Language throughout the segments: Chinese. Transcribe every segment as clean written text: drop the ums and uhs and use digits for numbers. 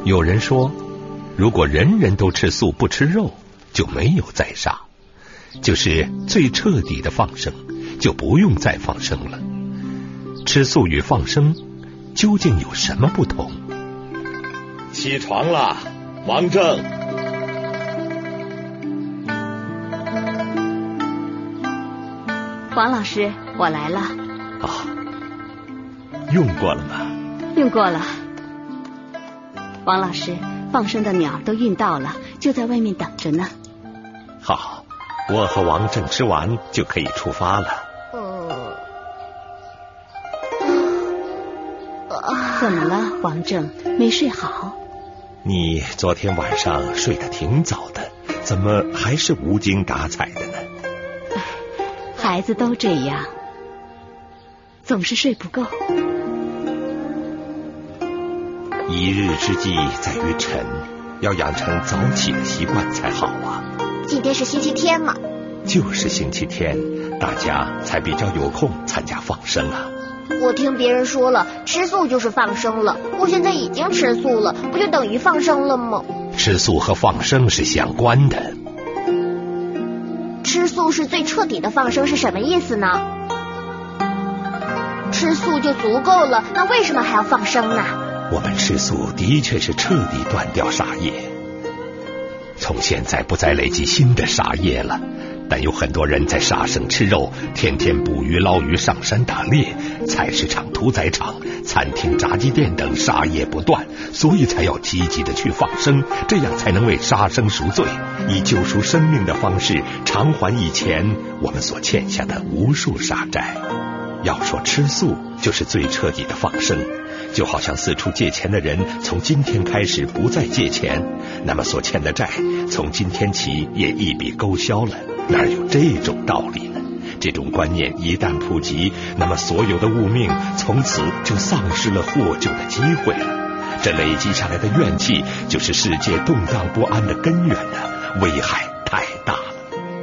有人说，如果人人都吃素不吃肉，就没有再杀，就是最彻底的放生，就不用再放生了。吃素与放生究竟有什么不同？ 起床了，王正。 王老师，我来了。 用过了吗？ 用过了。王老师，放生的鸟都运到了，就在外面等着呢。 好，我和王正吃完就可以出发了。 怎么了，王正？没睡好？ 你昨天晚上睡得挺早的，怎么还是无精打采的呢？ 孩子都这样，总是睡不够。 一日之计在于晨，要养成早起的习惯才好啊。 今天是星期天嘛？ 就是星期天，大家才比较有空参加放生啊。 我听别人说了，吃素就是放生了。我现在已经吃素了，不就等于放生了吗？ 吃素和放生是相关的。 吃素是最彻底的放生是什么意思呢？吃素就足够了，那为什么还要放生呢？ 我们吃素的确是彻底断掉杀业， 从现在不再累积新的杀业了。但有很多人在杀生吃肉，天天捕鱼捞鱼，上山打猎，菜市场屠宰场、餐厅炸鸡店等杀业不断，所以才要积极的去放生，这样才能为杀生赎罪，以救赎生命的方式偿还以前我们所欠下的无数杀债。要说吃素就是最彻底的放生，就好像四处借钱的人从今天开始不再借钱，那么所欠的债从今天起也一笔勾销了。哪有这种道理呢？这种观念一旦普及，那么所有的物命从此就丧失了获救的机会了。这累积下来的怨气，就是世界动荡不安的根源呢，危害太大了。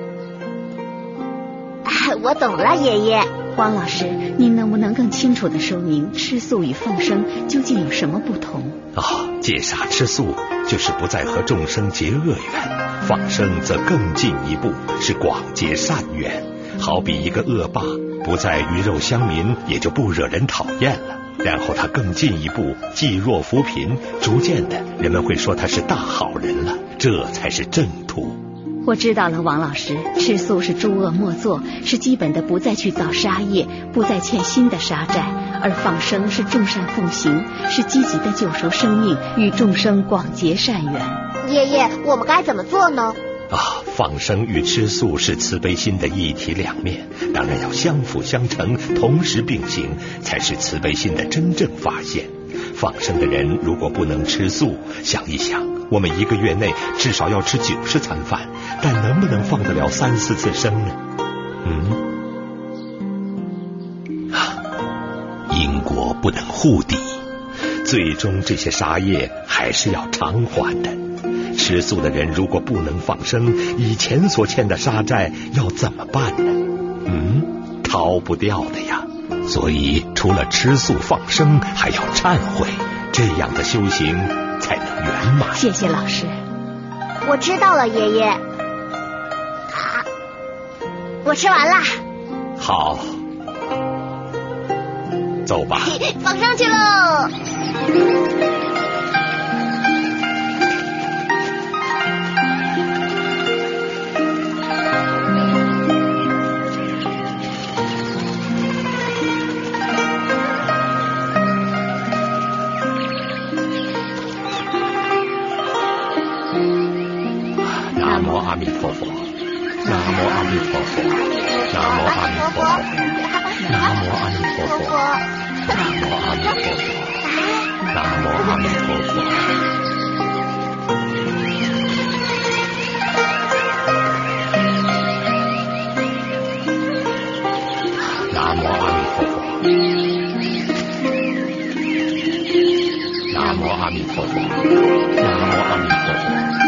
我懂了，爷爷。 王老师，您能不能更清楚地说明吃素与放生究竟有什么不同？ 戒杀吃素就是不再和众生结恶缘，放生则更进一步，是广结善缘。好比一个恶霸，不再鱼肉乡民，也就不惹人讨厌了。然后他更进一步，济弱扶贫，逐渐的人们会说他是大好人了，这才是正途。 我知道了，王老师，吃素是诸恶莫作，是基本的不再去造杀业，不再欠新的杀债；而放生是众善奉行，是积极的救赎生命，与众生广结善缘。 爷爷，我们该怎么做呢？ 放生与吃素是慈悲心的一体两面，当然要相辅相成，同时并行，才是慈悲心的真正发现。放生的人如果不能吃素，想一想，我们一个月内至少要吃90餐饭，但能不能放得了3-4次生呢？ 因果不能互抵， 最终这些杀业还是要偿还的。吃素的人如果不能放生，以前所欠的杀债要怎么办呢？逃不掉的呀。 所以除了吃素放生，还要忏悔，这样的修行才能圆满。 谢谢老师。 我知道了，爷爷。我吃完了。 好，走吧。 放生去喽。 南无阿弥陀佛，南无阿弥陀佛，南无阿弥陀佛，南无阿弥陀佛，南无阿弥陀佛，南无阿弥陀佛。南无阿弥陀佛，南无阿弥陀佛，南无阿弥陀佛。